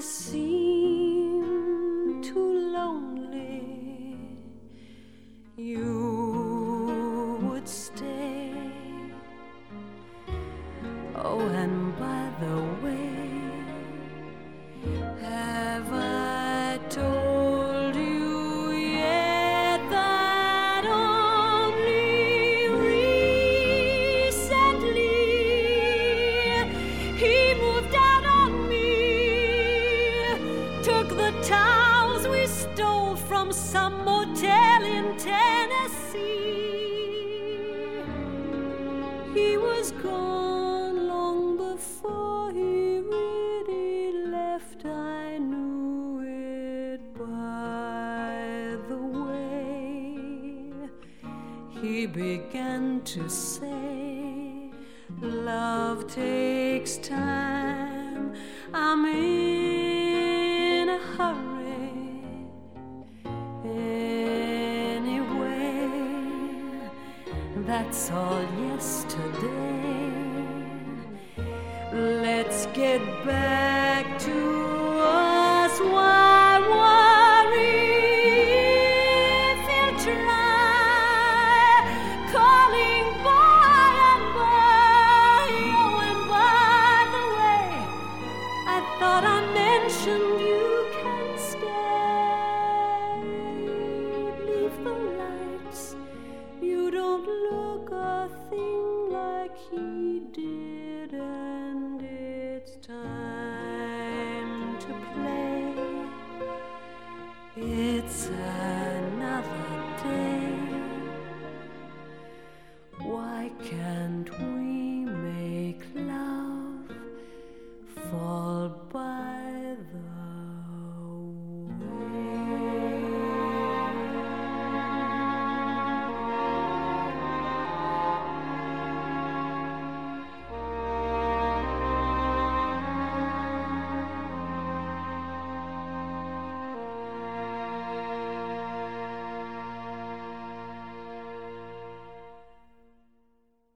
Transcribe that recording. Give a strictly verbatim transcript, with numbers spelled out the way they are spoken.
seem too lonely, you would stay. Oh, and by the way, have I told you yet that only recently he moved out on me, took the towels we stole from some motel in Tennessee. He was gone long before he really left. I knew it by the way he began to say, love takes time, I'm in a hurry. Anyway, that's all yesterday. Let's get back to us. Why worry if you'll try calling by and by? Oh, and by the way, I thought I mentioned you